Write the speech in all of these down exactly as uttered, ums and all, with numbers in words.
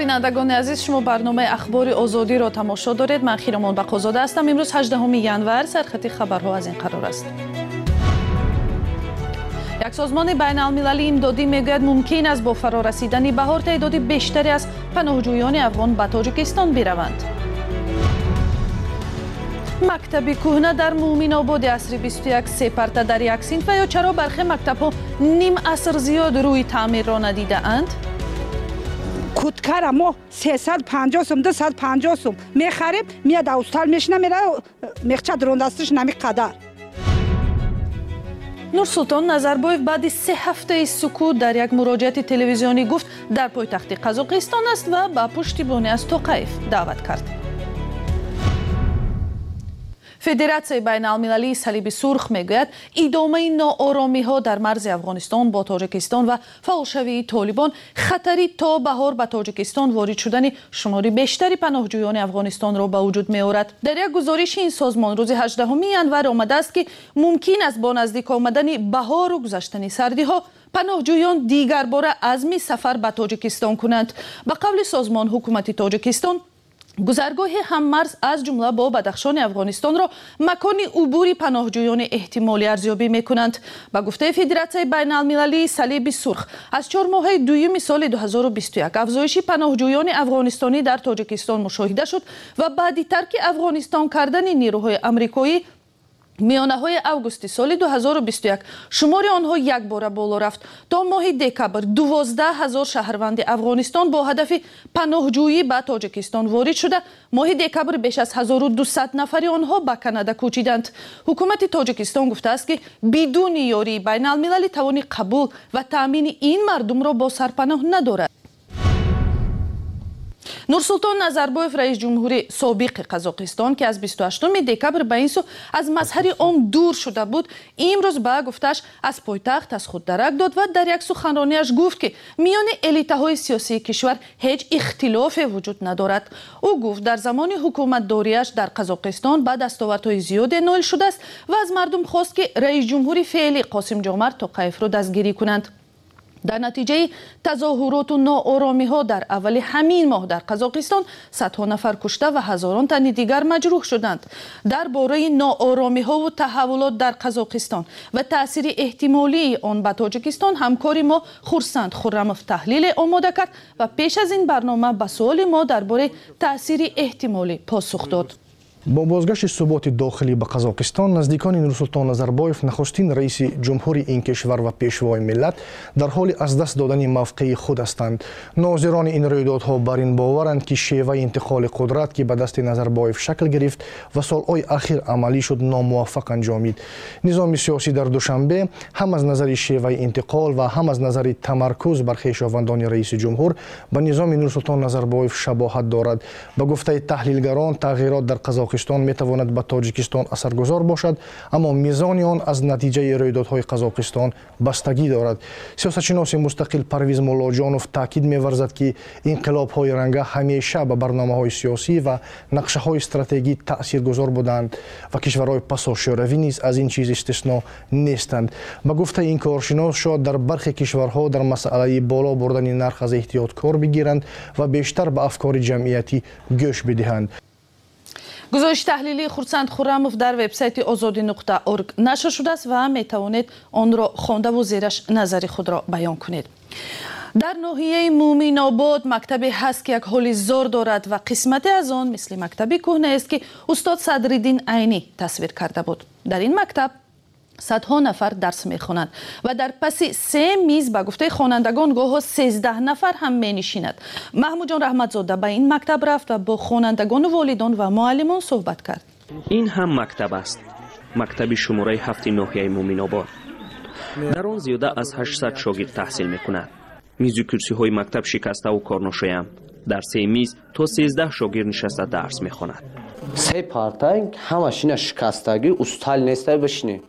بینندگان عزیز، شما برنامه اخبار آزادی را تماشا دارید. من خیرمان بقازاده هستم. امروز هجدهم ینور، سرخط خبرها از این قرار است. یک سازمان بین المللی امدادی میگوید ممکن است با فرارسیدن بهار تعداد بیشتری از پناهجویان افغان به تاجیکستان بروند. مکتب کهنه در مومن آباد عصر بیست و یک سه پرته در یک صنف و یا چرا برخی مکتب‌ها نیم عصر زیاد روی تعمیر را ندیده اند؟ کودکار ما سیصد و پنجاه سوم دویست و پنجاه سوم میخریم، میاد اوستال میشنه میره میخچه دروندستش نمی قدر. نورسلطان نظربایف بعد سه هفته سکوت در یک مراجعه تلویزیونی گفت در پایتخت قزاقستان است و به پشتیبانی از توقیف دعوت کرد. فدراسیون بین المللی صلیب سرخ میگوید ادامه ناآرامی ها در مرز افغانستان با تاجیکستان و فعالشوی طالبان خطری تا بهار به تاجیکستان وارد شدن شماری بیشتری پناهجویان افغانستان را به وجود می آورد. در یک گزارش این سازمان روز هجدهم ینور آمده است که ممکن است با نزدیک آمدن بهار و گذشتن سردی ها پناهجویان دیگر بار عزم سفر به تاجیکستان کنند. به قول سازمان، حکومت تاجیکستان گذرگاه هممرز از جمله با بدخشان افغانستان را مکان عبور پناهجویان احتمالی ارزیابی می کنند. به گفته فدراسیون بین المللی صلیب سرخ، از چهار ماه دوم سال دو هزار و بیست و یک افزایش پناهجویان افغانستانی در تاجیکستان مشاهده شد و بعد ترک افغانستان کردن نیروهای آمریکایی میانه های اوگوست سال دو هزار و بیست و یک شمار آنها یک بار بالا رفت. تا ماه دکبر دوازده هزار شهروند افغانستان با هدف پناهجویی به تاجیکستان وارد شده. ماه دکبر بیش از هزار و دویست نفر آنها به کانادا کوچیدند. حکومت تاجیکستان گفته است که بدون یاری بین المللی توان قبول و تامین این مردم را با سرپناه ندارد. نورسلطان نظربایف رئیس جمهور سابق قزاقستان که از بیست و هشتم دکبر به این سو از مظهر عام دور شده بود، امروز به گفتش از پایتخت از خود درک داد و در یک سخنرانیش گفت که میان الیت‌های سیاسی کشور هیچ اختلافی وجود ندارد. او گفت در زمان حکومت داریش در قزاقستان به دستاوردهای زیاد نائل شده است و از مردم خواست که رئیس جمهور فعلی قاسم جمعت توقیف را دستگیری کنند. در نتیجه تظاهرات و ناآرامی ها در اول همین ماه در قزاقستان صدها نفر کشته و هزاران تن دیگر مجروح شدند. درباره ناآرامی ها و تحولات در قزاقستان و تاثیر احتمالی آن به تاجیکستان همکاری ما خورسند خرموف تحلیل آماده کرد و پیش از این برنامه به سوال ما درباره تاثیر احتمالی پاسخ داد. با بازگشت ثبات داخلی به قزاقستان، نزدیکان نورسلطان نظربایف نخستین رئیس جمهور این کشور و پیشوای ملت در حال از دست دادن موقع خود هستند. ناظران این رویدادها بر این باورند که شیوه انتقال قدرت که به دست نظربایف شکل گرفت و سالهای اخیر عملی شد ناموفق انجامید. نظام سیاسی در دوشنبه هم از نظر شیوه انتقال و هم از نظر تمرکز بر خویشاوندان رئیس جمهور به نظام نورسلطان نظربایف شباهت دارد. به گفته تحلیلگران، تغییرات در قزاقستان می تواند به تاجیکستان اثرگذار باشد، اما میزان آن از نتیجه رویدادهای قزاقستان بستگی دارد. سیاستشناس مستقل پرویز مولاجانوف تاکید می‌ورزد که انقلاب‌های رنگه همیشه به برنامه‌های سیاسی و نقشه‌های استراتژیک تاثیرگذار بودند و کشورهای پساشوروی نیز از این چیز استثنا نیستند. به گفته این کارشناس، شاید در برخی کشورها در مسئله بالا بردن نرخ از احتیاط کار بگیرند و بیشتر به افکار جمعیتی گوش بدهند. گزارش تحلیلی خورسند خرموف در وبسایت آزادی نقطه اورگ نشر شده است و می توانید آن را خوانده و زیرش نظر خود را بیان کنید. در ناحیه مومن آباد مکتبی هست که یک حال زار دارد و قسمتی از آن مثل مکتبی کهنه است که استاد صدرالدین عینی تصویر کرده بود. در این مکتب صدها نفر درس میخوانند و در پس سه میز به گفته خوانندگان گاه سیزده نفر هم می نشیند. محمود جان رحمتزاده به این مکتب رفت و با خوانندگان و والدان و معلمان صحبت کرد. این هم مکتب است، مکتب شماره هفت ناحیه مومن آباد. در آن زیاده از هشتصد شاگرد تحصیل میکنند. میز و کرسی های مکتب شکسته و کارناشی‌اند. در سه میز تا سیزده شاگرد نشسته درس میخواند. سه پارتنگ همشین شکستگی استال نیسته بشینه.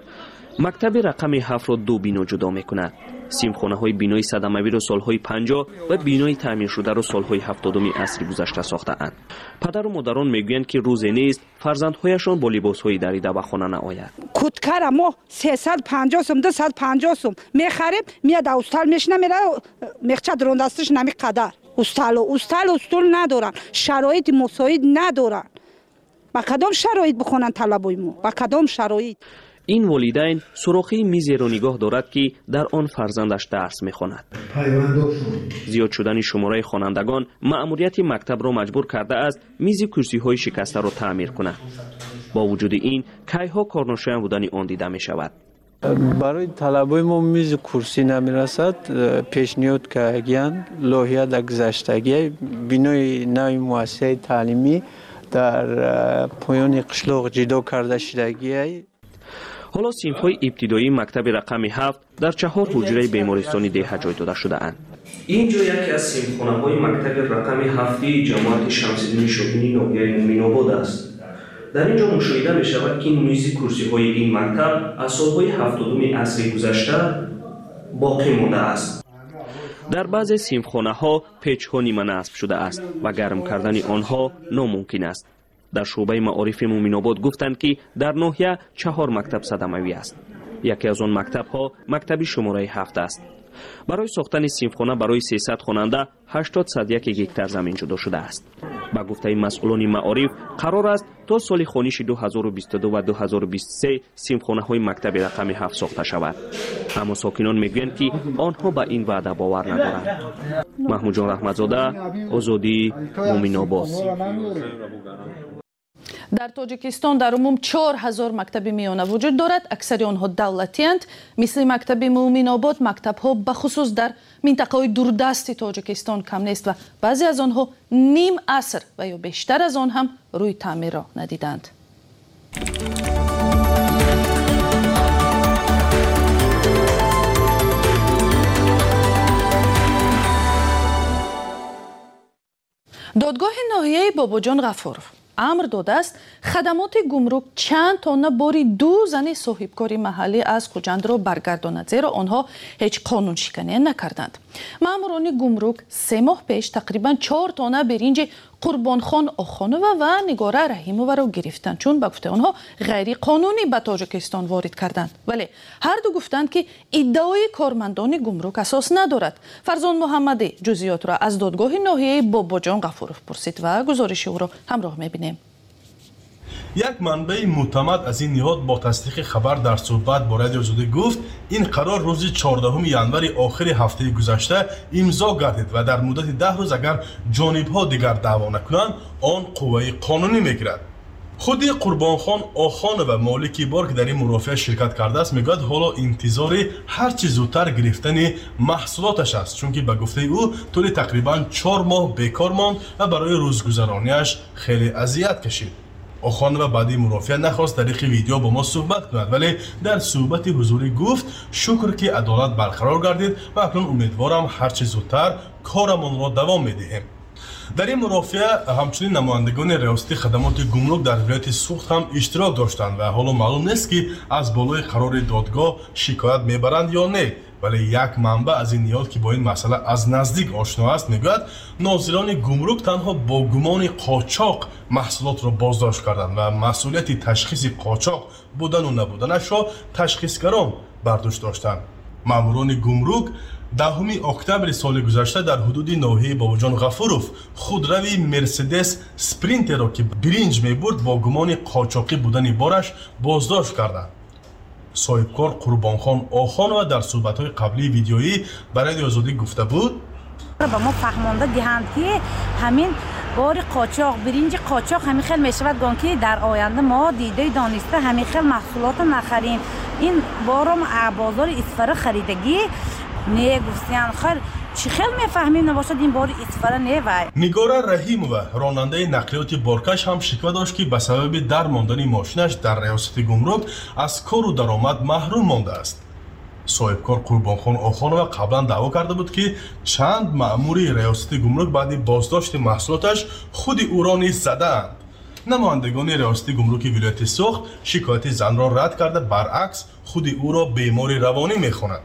مکتب رقم هفت را دو بینا جدا می کند. سیمخانه های بینای صدموی را سالهای پنجاه و بینای تعمیر شده را سالهای هفتادم عصر گذشته ساخته اند. پدر و مادران میگویند که روزی نیست فرزندهایشان با لباس های دریده به خانه نآید. کودکار ما سیصد و پنجاه سوم دویست و پنجاه سوم میخریم، میاد اوستال میشنه میره میخچه دروندستش نمی قدر. استال و استال استول ندارن، شرایط مساعد ندارن. با کدام شرایط بخونن طلبای ما؟ با کدام شرایط؟ این والدین سوراخی میزی را نگاه دارد که در آن فرزندش درس میخواند. زیاد شدن شماره خوانندگان مأموریت مکتب را مجبور کرده است میز کرسی های شکسته را تعمیر کند. با وجود این کیها کارناشیان بودن آن دیده می شود. برای طلبای ما میز کرسی نمیرسد. پیشنهاد کردن لایحه در گذشتگی بنای نوی مؤسسه تعلیمی در پایان قشلاق جدا کرده شدگی. حالا صنف‌های ابتدایی مکتب رقم هفت در چهار حجره بیمارستانی ده جای داده شده اند. اینجا یکی از صنف‌خانه‌های مکتب رقم هفت جماعت شمس‌الدین شاهینی ناحیه مومین‌آباد است. در اینجا مشاهده می شود که میز کرسی‌های این مکتب از سال‌های هفتادم عصر گذشته باقی مانده است. در بعضی صنف‌خانه‌ها پیچ‌ها نیمه نصب شده است و گرم کردن آنها ناممکن است. در شعبه معارف مومین‌آباد گفتند که در ناحیه چهار مکتب صدموی است. یکی از آن مکتب‌ها مکتب شماره هفت است. برای ساختن صنفخانه برای سیصد خواننده هشتاد صد یک گکتار زمین جدا شده است. با گفته مسئولان معارف قرار است تا سال خوانش دو هزار و بیست و دو و دو هزار و بیست و سه صنفخانه‌های مکتب رقم هفت ساخته شود. اما ساکنان میگویند که آنها به این وعده باور ندارند. محمود جان رحمتزاده، آزادی، مومین‌آباد. در تاجیکستان در عموم چهار هزار مکتب میانه وجود دارد. اکثر آنها دولتی اند. مثل مکتب مومین‌آباد مکتب‌ها بخصوص در منطقه‌های دوردست تاجیکستان کم نیست و بعضی از آنها نیم عصر و یا بیشتر از آن هم روی تعمیر را ندیدند. دادگاه ناحیه باباجان غفورов امر داده است خدمات گمرک چند تانه باری دو زن صاحبکاری محلی از خوجند را برگرداند، زیرا آنها هیچ قانون شکنی نکردند. ماموران گمرک سه ماه پیش تقریبا چهار تانه برنج قربانخان آخانوه و نگاره رحیموه را گرفتند، چون به گفته آنها غیر قانونی به تاجیکستان وارد کردند. ولی هر دو گفتند که ادعای کارمندان گمرک اساس ندارد. فرزان محمدی جزئیات را از دادگاه ناحیه باباجان غفورov پرسید و گزارش او را همراه می‌بینیم. یک منبع معتمد از این نهاد با تصدیق خبر در صحبت با رادیو آزادی گفت این قرار روز چهاردهم ژانویه آخر هفته گذشته امضا گردید و در مدت ده روز اگر جانب‌ها دیگر دعوا نکنند آن قوه قانونی میگیرد. خود قربانخان آخان و مالکی بار که در این مرافعه شرکت کرده است میگوید حالا انتظار هر چه زودتر گرفتن محصولاتش است، چون که به گفته او طول تقریبا چهار ماه بیکار ماند و برای روزگذرانیش خیلی اذیت کشید. آخان و بعدی مرافعه نخواست طریق ویدیو با ما صحبت کند، ولی در صحبت حضوری گفت شکر که عدالت برقرار گردید و اکنون امیدوارم هر چه زودتر کارمان را دوام میدهیم. در این مرافعه همچنین نمایندگان ریاستی خدمات گمرک در ولایت سوخت هم اشتراک داشتند و حالا معلوم نیست که از بالای قرار دادگاه شکایت میبرند یا نه. ولی یک منبع از این نهاد که با این مسئله از نزدیک آشنا است میگوید ناظران گمرک تنها با گمان قاچاق محصولات را بازداشت کردند و مسئولیت تشخیص قاچاق بودن و نبودنش را تشخیصگران برداشت داشتند. ماموران گمرک دهم اکتبر سال گذشته در حدود ناحیه باباجان غفورov خودروی مرسدس اسپرینتر را که برنج میبرد با گمان قاچاقی بودن بارش بازداشت کردند. صاحبکار قربانخان آخان و در صحبت‌های قبلی ویدیویی برای آزادی گفته بود به ما فهمانده دهند که همین بار قاچاق برنج قاچاق همین خیلی میشود گان که در آینده ما دیده دانسته همین خیلی محصولات نخریم. این بارم بازار اسفره خریدگی نه گفتن خیر چی خیلی میفهمیم نباشد این بار اسفره نه. و نگاره رحیموه راننده نقلیات بارکش هم شکوه داشت که به سبب در ماندن ماشینش در ریاست گمرک از کار و درآمد محروم مانده است. صاحبکار قربانخان آخانوه قبلا دعوا کرده بود که چند مأموری ریاست گمرک بعد بازداشت محصولاتش خود او را نیز زدند. نمایندگان ریاست گمرک ولایت سوخت شکایت زن را رد کرده، برعکس خود او را بیمار روانی میخوانند.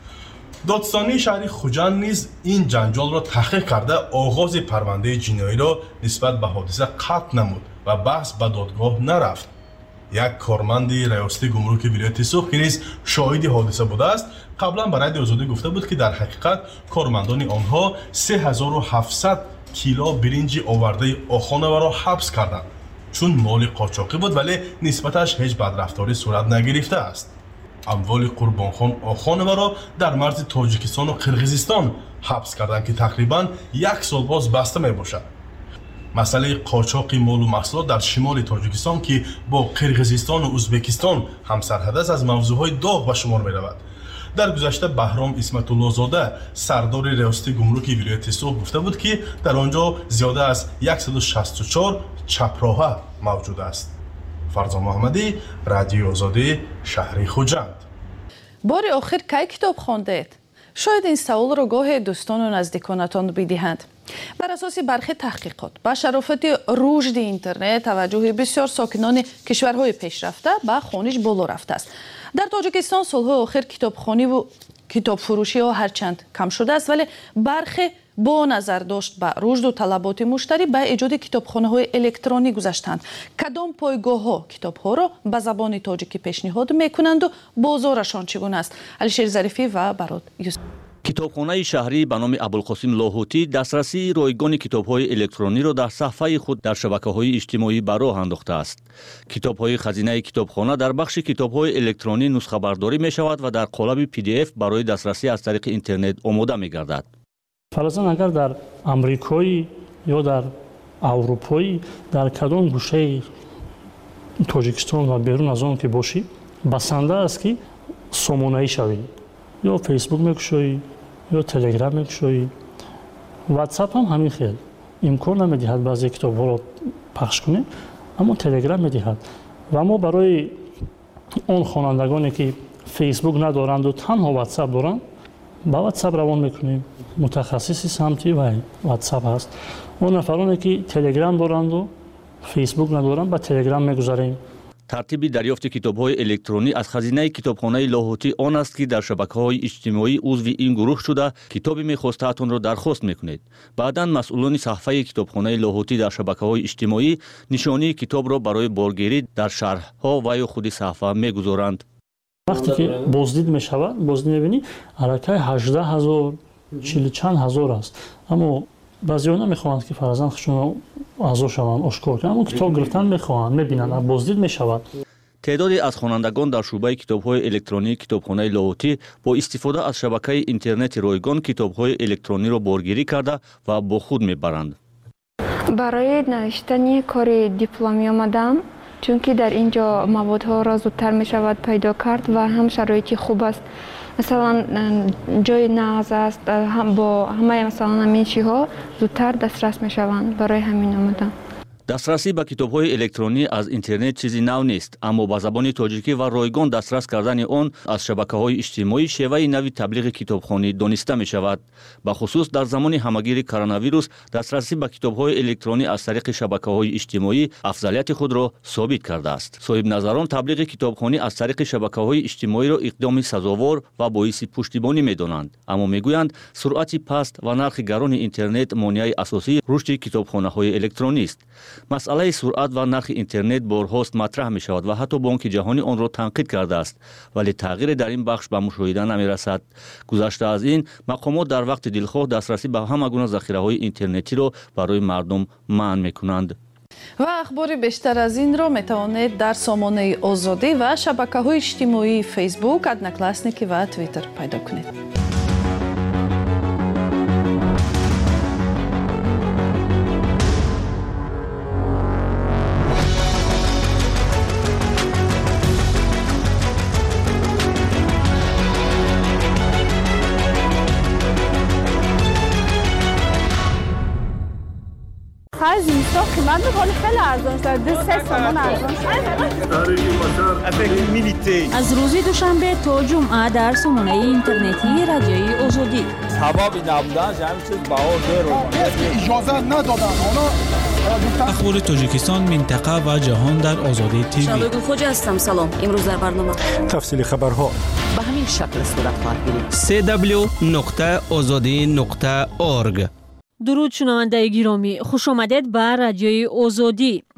دادستانی شهر خوجند نیز این جنجال را تحقیق کرده آغاز پرونده جنایی را نسبت به حادثه قطع نمود و بحث به دادگاه نرفت. یک کارمند ریاستی گمرک ولایت سوخت که نیز شاهد حادثه بوده است قبلا به رادیو آزادی گفته بود که در حقیقت کارمندان آنها سه هزار و هفتصد کیلو برنج آورده آخانه را حبس کردند چون مال قاچاقی بود ولی نسبتش هیچ بدرفتاری صورت نگرفته است. اموال قربانخان آخانه را در مرز تاجیکستان و قرقیزستان حبس کردند که تقریبا یک سال باز بسته می باشد. مسئله قاچاق مال و محصولات در شمال تاجیکستان که با قرقیزستان و ازبکستان همسرحد است از موضوعهای داغ به شمار می رود. در گذشته بهرام اسمت الله زاده سردار ریاستی گمرک ولایت سوخت گفته بود که در آنجا زیاده از صد و شصت و چهار چپراهه موجود است. فرزان محمدی، رادیو آزادی، شهر خوجند. بار آخر کی کتاب خواندید؟ شاید این سوال را گاه دوستان و نزدیکانتان بدهند. بر اساس برخی تحقیقات با شرافت رشد اینترنت توجه بسیار ساکنان کشورهای پیشرفته به خوانش بالا رفته است. در تاجیکستان سالهای آخر کتابخوانی و کتاب فروشی ها هرچند کم شده است ولی برخی با نظر داشت به رشد و طلبات مشتری به ایجاد کتابخانه های الکترونی گذاشتند. کدام پایگاه ها کتاب ها را به زبان تاجیکی پیشنهاد میکنند و بازارشان چگونه است؟ علیشیر ظریفی و براد یوسف. کتابخانه شهری به نام ابوالقاسم لاهوتی دسترسی رایگان کتاب‌های الکترونی را در صفحه خود در شبکه‌های اجتماعی به راه انداخته است. کتاب‌های خزینه کتابخانه در بخش کتاب‌های الکترونی نسخه برداری می‌شود و در قالب پی دی اف برای دسترسی از طریق اینترنت آماده می‌گردد. فرضاً اگر در آمریکایی یا در اروپایی در کدام گوشه تاجیکستان و بیرون از آن که باشی بسنده است که سامانه‌ای شوی. یا فیسبوک میکشوی یا تلگرام میکشوی. واتساپ هم همین خیلی امکان نمیدهد بعضی کتاب‌ها را پخش کنیم اما تلگرام میدهد و ما برای اون خوانندگانی که فیسبوک ندارند و تنها واتساپ دارند با واتساپ روان میکنیم. متخصصی سمتی و واتساپ هست. اون نفرانی که تلگرام دارند و فیسبوک ندارند با تلگرام میگذاریم. ترتیب دریافت کتاب‌های الکترونی از خزینه کتابخانه لاهوتی آن است که در شبکه‌های اجتماعی عضو این گروه شده کتابی می‌خواسته‌تان را درخواست می‌کنید. بعداً مسئولان صفحه کتابخانه لاهوتی در شبکه‌های اجتماعی نشانی کتاب را برای بارگیری در شرح‌ها و یا خود صفحه می‌گذارند. وقتی که بازدید می‌شود بازدید می‌بینی الکی هجده هزار چهل چند هزار است اما بعضی‌ها نمی‌خواهند که فرضاً خودشون اعضا شوند آشکار کنند اما کتاب گرفتن می‌خواهند می‌بینند بازدید می‌شود. تعدادی از خوانندگان در شعبه کتاب‌های الکترونی کتابخانه لاهوتی با استفاده از شبکه اینترنت رایگان کتاب‌های الکترونی را بارگیری کرده و با خود می‌برند. برای نوشتن کار دیپلمی آمدم چون که در اینجا موادها را زودتر می‌شود پیدا کرد و هم شرایطی خوب است. مثلا جای نقض است هم با همه مثلا همین چیزها زودتر دسترس می‌شوند. برای همین آمدم. دسترسی به کتاب‌های الکترونی از اینترنت چیزی نو نیست اما با زبان تاجیکی و رایگان دسترس کردن آن از شبکه‌های اجتماعی شیوه نوی تبلیغ کتابخوانی دانسته می‌شود. به خصوص در زمان همگیری کرونا ویروس دسترسی به کتاب‌های الکترونی از طریق شبکه‌های اجتماعی افضلیت خود را ثابت کرده است. صاحب نظران تبلیغ کتابخوانی از طریق شبکه‌های اجتماعی را اقدام سزاوار و باعث پشتیبانی می‌دانند اما می‌گویند سرعت پست و نرخ گران اینترنت مانع اساسی رشد کتابخانه‌های الکترونی است. مسئله سرعت و نرخ اینترنت بارهاست مطرح می شود و حتی بانک جهانی آن را تنقید کرده است ولی تغییر در این بخش به مشاهده نمی رسد. گذشته از این مقامات در وقت دلخواه دسترسی به همه گونه ذخیره های اینترنتی را برای مردم منع می کنند. و اخبار بیشتر از این را می توانید در سامانه آزادی و شبکه های اجتماعی فیسبوک، ادناکلاسنیکی و توییتر پیدا کنید. از اینستا قیمت می‌کنه خیلی ارزان شده سه سامان ارزان شده. از روز دوشنبه تا جمعه در سامانه اینترنتی رادیوی آزادی سبب نبودن همین چیز بهار داره اجازه ندادن اونا. اخبار تاجیکستان، منطقه و جهان در آزادی تیوی. شادو خوجا هستم. سلام. امروز در برنامه تفصیل خبرها به همین شکل صورت خواهد گرفت. سه دبلیو نقطه آزادی نقطه اورگ. درود شنونده گرامی، خوش آمدید به رادیوی آزادی.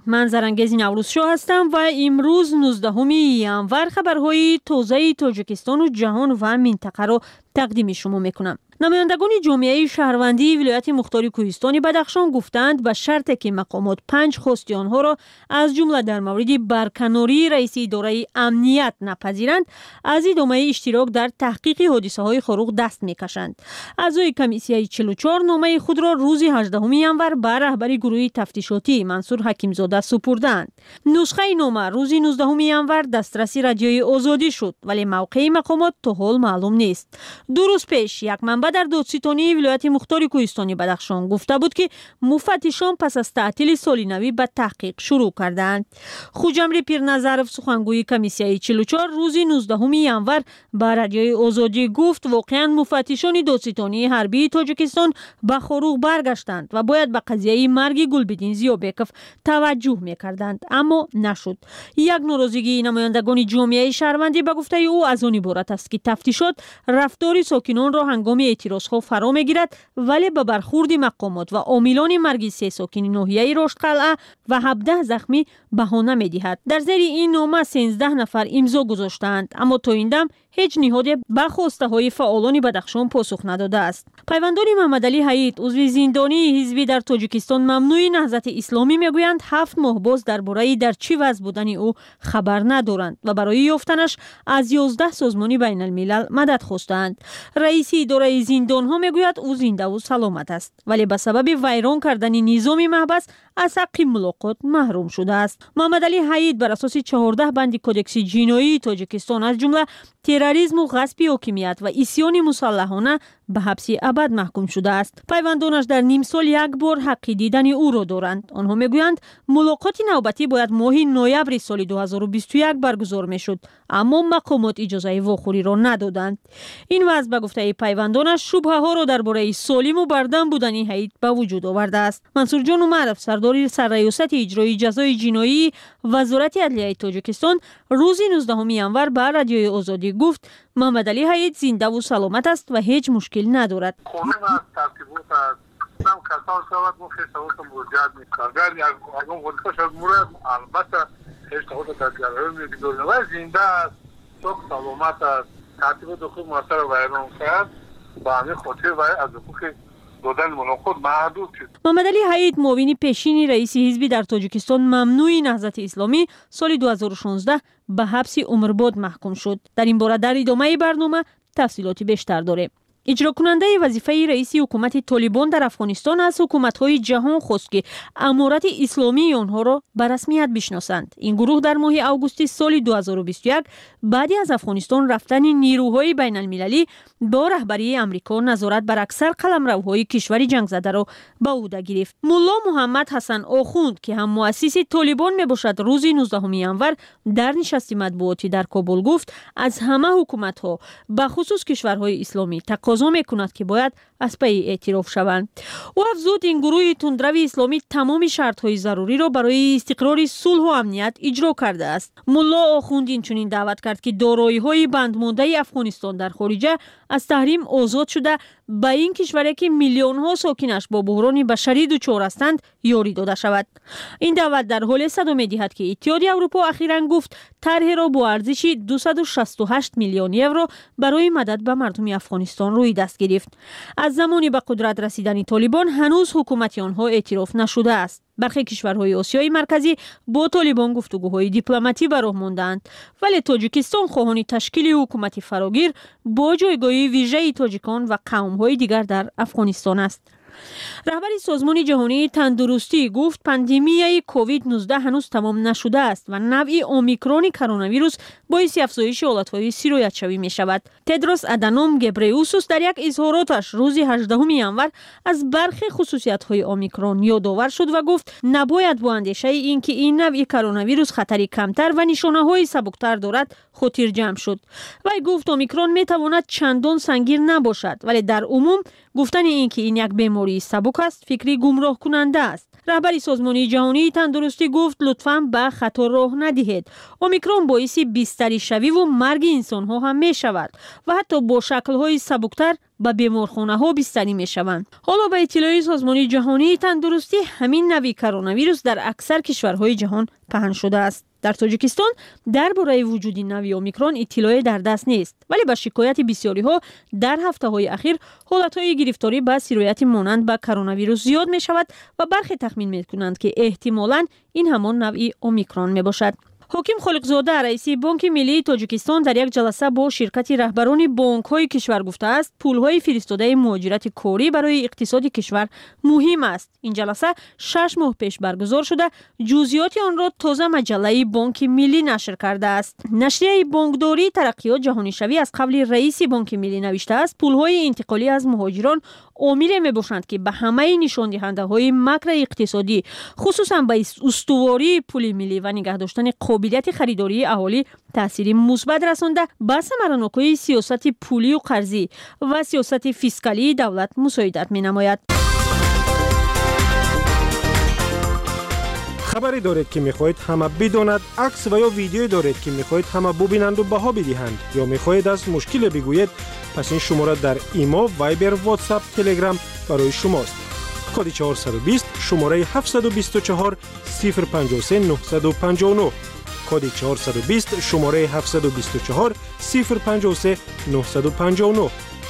من زرنگیز نوروزشو هستم و امروز نوزدهم ینور خبرهای تازه تاجیکستان و جهان و منطقه رو تقدیم شما میکنم. نمایندگان جامعه شهروندی ولایت مختار کوهستان بدخشان گفتند به شرطی که مقامات پنج خواسته آنها را از جمله در مورد برکناری رئیس اداره امنیت نپذیرند، از ادامه اشتراک در تحقیق حادثه های خاروق دست میکشند. اعضای کمیسیه چهل و چهار نامه خود را روز هجدهم ینور به رهبری گروه تفتیشاتی منصور حکیمزاده سپردند. نسخه نامه روز نوزدهم ینور دسترسی رادیوی آزادی شد، ولی موقع مقامات تا حال معلوم نیست. دو روز پیش یک منبع در دادستانی ولایت مختار کوهستان بدخشان گفته بود که مفتشان پس از تعطیل سال نوی به تحقیق شروع کردند. خوجمری پیرنظرف سخنگوی کمیسیه چهل و چهار روز نوزدهم ینور به رادیوی آزادی گفت واقعا مفتشان دادستانی حربی تاجیکستان به خاروق برگشتند و باید به قضیه مرگ گلبدین زیابکف توجه میکردند، اما نشد. یک ناراضگی نمایندگان جامعه شهروندی به گفته او از آن عبارت است که تفتیشات رفتار ساکنان را هنگام اعتراضها فرا میگیرد، ولی به برخورد مقامات و عاملان مرگ سه ساکن ناحیه رشدقلعه و هفده زخمی بهانه میدهد. در زیر این نامه سیزده نفر امضا گذاشتند، اما تا این دم هیچ نهاد به خواسته های فعالان بدخشان پاسخ نداده است. پیوندان محمد علی حید عضو زندانی حزبی در تاجیکستان ممنوع نهضت اسلامی میگویند هفت ماه باز درباره در چی وضع بودن او خبر ندارند و برای یافتنش از یازده سازمان بین الملل مدد خواستند. رئیس اداره زندان ها میگوید او زنده و سلامت است، ولی به سبب ویران کردن نظام محبس از حق ملاقات محروم شده است. محمد علی حید بر اساس چهارده بند کدکس جنایی تاجیکستان از جمله تروریسم و غصب حاکمیت و عصیان مسلحانه به حبس ابد محکوم شده است. پیوندانش در نیم سال یک بار حق دیدن او را دارند. آنها میگویند ملاقات نوبتی باید ماه نوامبر سال دو هزار و بیست و یک برگزار میشد، اما مقامات اجازه واخوری را ندادند. این وضع به گفته پیوندانش شبهه ها را درباره سالم و بردم بودن حید به وجود آورده است. منصور جان عمرف سردار سرریاست اجرایی جزای جنایی وزارت عدلیه تاجیکستان روز نوزدهم ینور به رادیوی آزادی گفت محمد علی حید زنده و سلامت است و هیچ مشکل ندارد. قانون از ترتیبات از هم کسان شود و خیستوات مراجعت میکنند. اگر یک اگم وظیفه شد مورد البته خیستوات تدگرهای میگذارند و زنده است، صبح سلامت است، ترتیبات خوب مؤثر و ویران کرد با همین خاطر و از حقوق دادن ملاقات محدود شد. محمد علی حید معاون پیشین رئیس حزبی در تاجیکستان ممنوع نهضت اسلامی سال دو هزار و شانزده به حبس عمرباد محکوم شد. در این باره در ادامه برنامه تفصیلاتی بیشتر داریم. اجرا کننده وظیفه رئیس حکومت طالبان در افغانستان از حکومت‌های جهان خواست که امارت اسلامی آنها را به رسمیت بشناسند. این گروه در ماه آگوست سال دو هزار و بیست و یک بعد از افغانستان رفتن نیروهای بین المللی با رهبری امریکا نظارت بر اکثر قلمروهای کشور جنگ زده را به عهده گرفت. ملا محمد حسن آخوند که هم مؤسس طالبان میباشد روز نوزدهم ینور در نشست مطبوعاتی در کابل گفت از همه حکومت‌ها به خصوص کشورهای اسلامی تقاضا میکند که باید از پی اعتراف شوند. او افزود این گروه تندرو اسلامی تمام شرط‌های ضروری را برای استقرار صلح و امنیت اجرا کرده است. ملا آخوند اینچنین دعوت کرد که دارایی‌های بندمانده افغانستان در خارجه از تحریم آزاد شده به این کشوری که میلیون‌ها ساکنش با بحران بشری دچار هستند یاری داده شود. این دعوت در حال صدا می‌دهد که اتحادیه اروپا اخیراً گفت طرح را با ارزش دویست و شصت و هشت میلیون یورو برای مدد به مردم افغانستان روی دست گرفت. از زمانی به قدرت رسیدن طالبان هنوز حکومت آنها اعتراف نشده است. برخی کشورهای آسیای مرکزی با طالبان گفتگوهای دیپلماتی به راه ماندند، ولی تاجیکستان خواهان تشکیل حکومت فراگیر با جایگاه ویژه تاجیکان و قوم‌های دیگر در افغانستان است. رهبر سازمان جهانی تندرستی گفت پاندمی کووید نوزده هنوز تمام نشده است و نوع اومیکرون کرونا ویروس باعث افزایش حالت‌های سیرایت شوی می شود. تدروس ادانوم گبریوسوس در یک اظهاراتش روز هجدهم ینور از برخی خصوصیت‌های اومیکرون یادآور شد و گفت نباید با اندیشه اینکه این نوع کرونا ویروس خطری کمتر و نشانه‌های سبکتر دارد خاطر جمع شد. وی گفت اومیکرون می تواند چندان سنگین نباشد، ولی در عموم گفتن اینکه این یک بیماری سبک است فکری گمراه کننده است. رهبر سازمان جهانی تندرستی گفت لطفاً به خطر راه ندهید. اومیکرون باعث بستری شوی و مرگ انسان ها هم می شود و حتی با شکل های سبکتر به بیمارخانه ها بستری می شوند. حالا به اطلاع سازمان جهانی تندرستی همین نوع کرونا ویروس در اکثر کشورهای جهان پهن شده است. در تاجیکستان درباره وجود نوع اومیکرون اطلاعی در دست نیست، ولی با شکایت بسیاری ها در هفته های اخیر حالت های گرفتاری به سرایت مانند به کرونا ویروس زیاد می شود و برخی تخمین می کنند که احتمالاً این همان نوع اومیکرون می باشد. حاکم خالقزاده رئیس بانک ملی تاجیکستان در یک جلسه با شرکت رهبران بانک‌های کشور گفته است پول‌های فرستاده مهاجرت کاری برای اقتصاد کشور مهم است. این جلسه شش ماه پیش برگزار شده. جزئیات آن را تازه مجله بانک ملی نشر کرده است. نشریه بانکداری ترقیات جهانی شوی از قبل رئیس بانک ملی نوشته است پول‌های انتقالی از مهاجران عاملی میباشند که به همه نشان دهنده های مکر اقتصادی خصوصا به استواری پول ملی و نگه داشتن قابلیت خریداری اهالی تأثیر مثبت رسانده به ثمره‌ناکی سیاست پولی و قرضی و سیاست فیسکالی دولت مساعدت می‌نماید. خبری دارید که میخواهید همه بداند، عکس و یا ویدیویی دارید که میخواهید همه ببینند و بها بدهند یا میخواهید از مشکل بگویید، پس این شماره در ایما، وایبر، واتساپ، تلگرام برای شماست. کد چهارصد و بیست شماره هفتصد و بیست و چهار صفر پنجاه و سه نهصد و پنجاه و نه. کد چهارصد و بیست شماره هفتصد و بیست و چهار صفر پنجاه و سه نهصد و پنجاه و نه.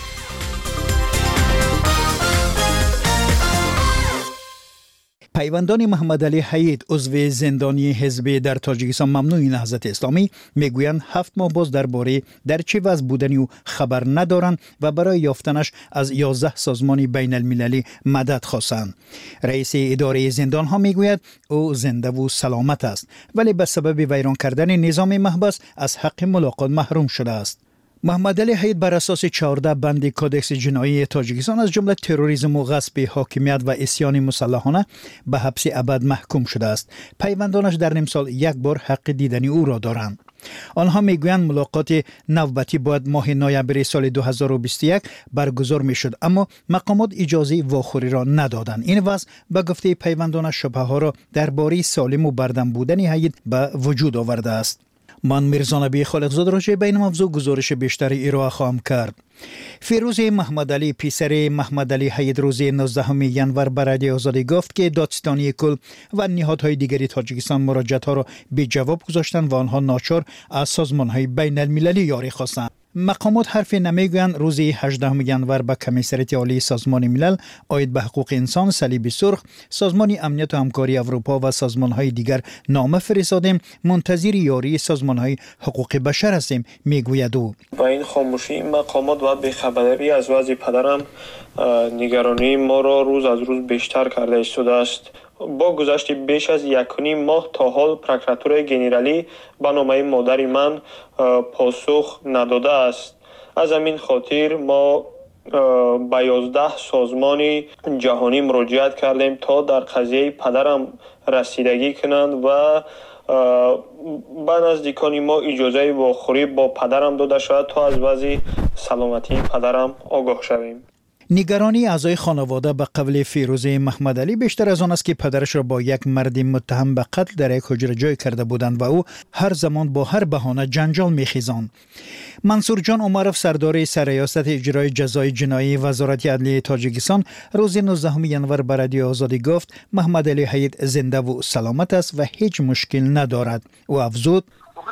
پیوندان محمد علی حید عضو زندانی حزب در تاجیکستان ممنوع نهضت اسلامی میگویند هفت ماه باز درباره در چه وضع بودنی او خبر ندارند و برای یافتنش از یازده سازمان بین المللی مدد خواستند. رئیس اداره زندان ها میگوید او زنده و سلامت است ولی به سبب ویران کردن نظام محبس از حق ملاقات محروم شده است. محمد علی حید بر اساس چهارده بند کدکس جنایی تاجیکستان از جمله تروریسم و غصب حاکمیت و عصیان مسلحانه به حبس ابد محکوم شده است. پیوندانش در نیم سال یک بار حق دیدن او را دارند. آنها میگویند ملاقات نوبتی باید ماه نوامبر سال دو هزار و بیست و یک برگزار میشد، اما مقامات اجازه واخوری را ندادند. این وضع به گفته پیوندانش شبهه ها را درباره سالم و بردم بودن حید به وجود آورده است. من میرزا نبی خالقزاده راجع به این موضوع گزارش بیشتری ارائه خواهم کرد. فیروز محمد علی پسر محمد علی حید روز نوزدهم ینور به رادیو آزادی گفت که دادستانی کل و نهادهای دیگری تاجیکستان مراجعات ها را به جواب گذاشتند و آنها ناچار از سازمان های بین المللی یاری خواستند. مقامات حرف نمیگویند. روز هجدهم ینور به کمیسریت عالی سازمان ملل عاید به حقوق انسان صلیب سرخ، سازمان امنیت و همکاری اروپا و سازمان های دیگر نامه فرستادیم، منتظر یاری سازمان های حقوق بشر هستیم میگوید او. با این خاموشی مقامات و بی‌خبری از وضع پدرم نگرانی ما را روز از روز بیشتر کرده ایستاده است. با گذشت بیش از یک و نیم ماه تا حال پروکراتور گنرالی به نامه مادر من پاسخ نداده است. از همین خاطر ما به یازده سازمان جهانی مراجعت کردیم تا در قضیه پدرم رسیدگی کنند و به نزدیکان ما اجازه واخوری با پدرم داده شود تا از وضع سلامتی پدرم آگاه شویم. نگرانی اعضای خانواده به قول فیروز محمد علی بیشتر از آن است که پدرش را با یک مرد متهم به قتل در یک حجره جای کرده بودند و او هر زمان با هر بهانه جنجال می‌خیزاند. منصور جان عمرов سردار سرریاست اجرای جزای جنایی وزارت عدلیه تاجیکستان روز نوزدهم ینور به رادیو آزادی گفت محمد علی حید زنده و سلامت است و هیچ مشکل ندارد. او افزود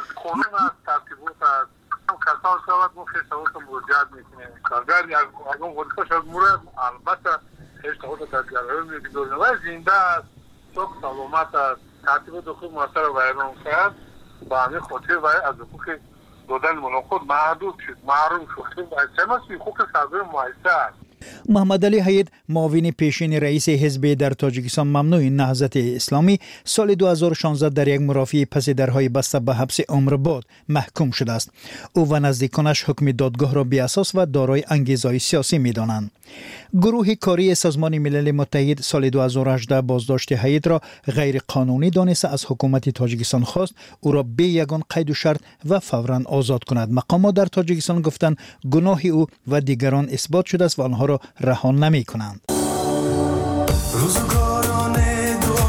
کسان شود ما خیلی سوالت مراجعت میکنیم. اگر اگر خودکش از مورد البته هیچ تاوت تدگرهای میگذاریم و زنده است، صبح سلامت است، ترتیب دخول مؤثر و اعلام کرد با همین خاطر و از حقوق دادن ملاقات محدود شد، محروم شد. چه مسئله حقوق سرزای مؤثر. محمد علی حید معاون پیشین رئیس حزب در تاجیکستان ممنوع نهضت اسلامی سال دو هزار و شانزده در یک مرافعه پس درهای بسته به حبس عمر بعد محکوم شده است. او و نزدیکانش حکم دادگاه را بی اساس و دارای انگیزهای سیاسی می‌دانند. گروه کاری سازمان ملل متحد سال دو هزار و هجده بازداشت حید را غیر قانونی دانسته از حکومت تاجیکستان خواست او را بی یگان قید و شرط و فوراً آزاد کند. مقامات در تاجیکستان گفتند گناه او و دیگران اثبات شده است و آنها را رها نمی کنند. روزگاران دو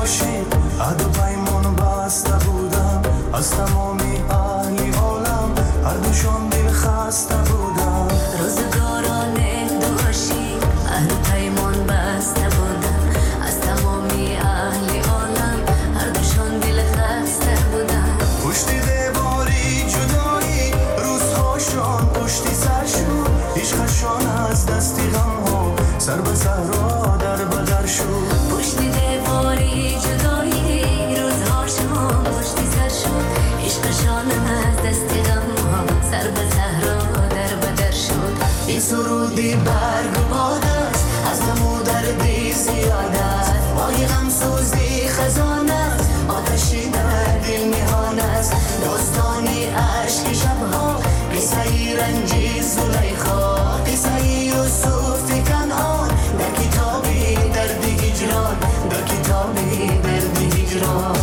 عهد و پیمان بسته بودم از تمامی اهل عالم هر دوشان دل خسته بودم روزگاران دوشی عهد و پیمان بسته بودم از تمامی اهل عالم هر دوشان دل خسته بودم پشت دیواری جدایی روزهاشان پشتی سر شد عشقشان از دستی غم ها سر به صحرا در بدر شد پشت دیواری جدایی روزهاشان پشتی سر شد عشقشان از دستی غم ها سر به صحرا در بدر شد این سرودی برگ و باد است از نمو دردی زیاد است مای غم سوزی خزان است آتشی در دل نهان است داستانی عشق شبها قصه رنجی زلیخا قصه یوسف کنعان در کتابی درد هجران در کتابی درد هجران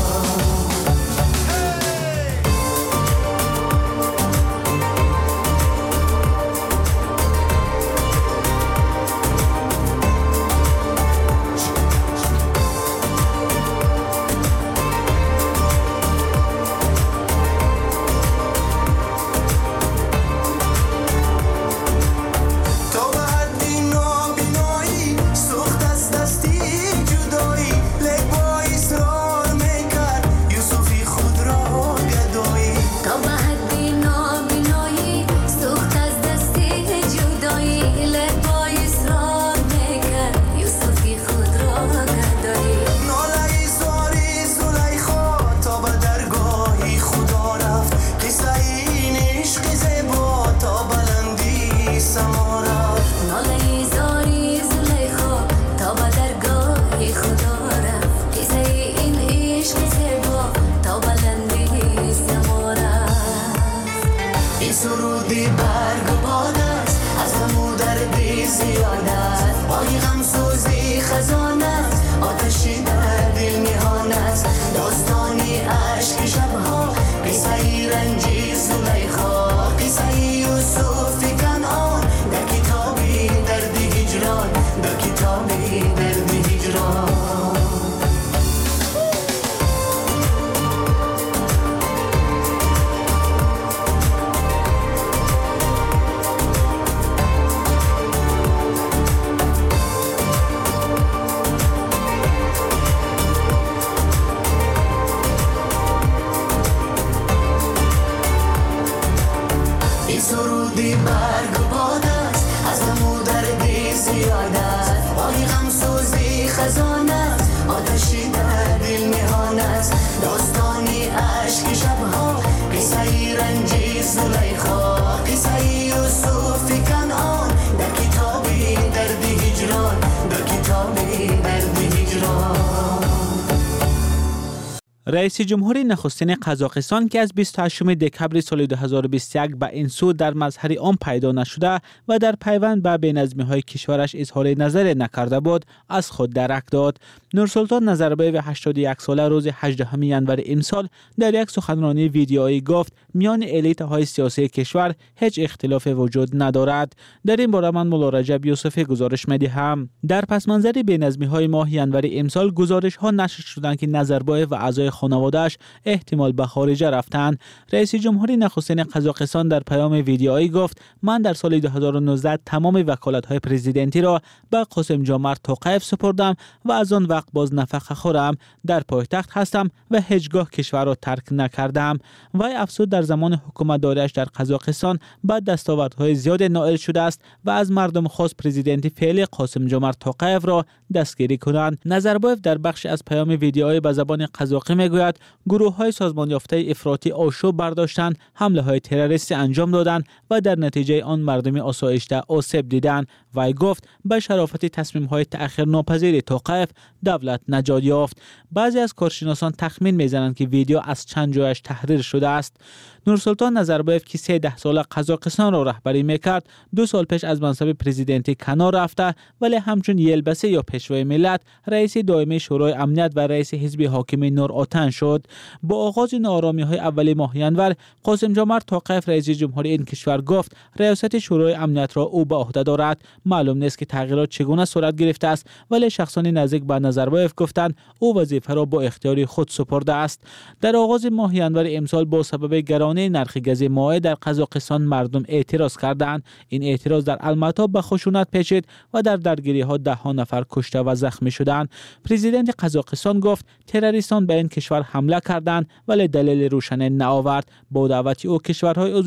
رئیس جمهوری نخستین قزاقستان که از بیست و هشتم دکمبر سال دو هزار و بیست و یک به این سو در مظهر آن پیدا نشده و در پیوند به بی‌نظمی‌های کشورش اظهار نظر نکرده بود از خود درک داد. نورسلطان نظربایو هشتاد و یک ساله روز هجدهم ژانویه امسال در یک سخنرانی ویدیویی گفت میان الیت‌های سیاسی کشور هیچ اختلاف وجود ندارد. در این باره من مولا رجب یوسفی گزارش می‌دهم. در پس منظر بی‌نظمی‌های ماه ژانویه امسال گزارش‌ها نشر شدند که نظربایو و اعضای خانواده‌اش احتمال به خارج رفتند. رئیس جمهوری نخستین قزاقستان در پیام ویدیویی گفت من در سال دو هزار و نوزده تمام وکالت‌های پرزیدنتی را به قاسم جمعت توقیف سپردم و از آن وقت باز نفقه خورم. در پایتخت هستم و هیچگاه کشور را ترک نکردم. وی افزود در زمان حکومتداریش در قزاقستان به دستاوردهای زیاد نائل شده است و از مردم خواست پرزیدنتی فعلی قاسم جمعت توقیف را دستگیری کنند. نظربایو در بخش از پیام ویدیویی به زبان قزاقی میگوید گروه‌های سازمان یافته افراطی آشوب برداشتند، حمله‌های تروریستی انجام دادند و در نتیجه آن مردم آسایشته آسیب دیدند. وی گفت به شرافت تصمیم‌های تأخیر ناپذیر توقیف دولت نجات یافت. بعضی از کارشناسان تخمین می‌زنند که ویدیو از چند جایش تحریر شده است. نورسلطان نظربایو که سیزده سال قزاقستان را رهبری میکرد دو سال پیش از منصب پرزیدنتی کنار رفته، ولی همچون یلبسه یا پیشوای ملت رئیس دائمی شورای امنیت و رئیس حزب حاکم نور تن شد. با آغاز ناآرامی های اول ماه ینور، قاسم جمعت توقیف رئیس جمهوری این کشور گفت ریاست شورای امنیت را او به عهده دارد. معلوم نیست که تغییرات چگونه صورت گرفته است، ولی شخصان نزدیک به نظربایف گفتند او وظیفه را با اختیار خود سپرده است. در آغاز ماه ینور امسال با سبب گرانی نرخ گز مایع در قزاقستان مردم اعتراض کردند. این اعتراض در الماتا به خشونت پیچید و در درگیری ها ده ها نفر کشته و زخمی شدند. پرزیدنت قزاقستان گفت تروریستان به این کشور حمله کردند ولی دلیل روشن نآورد. با دعوت او کشورهای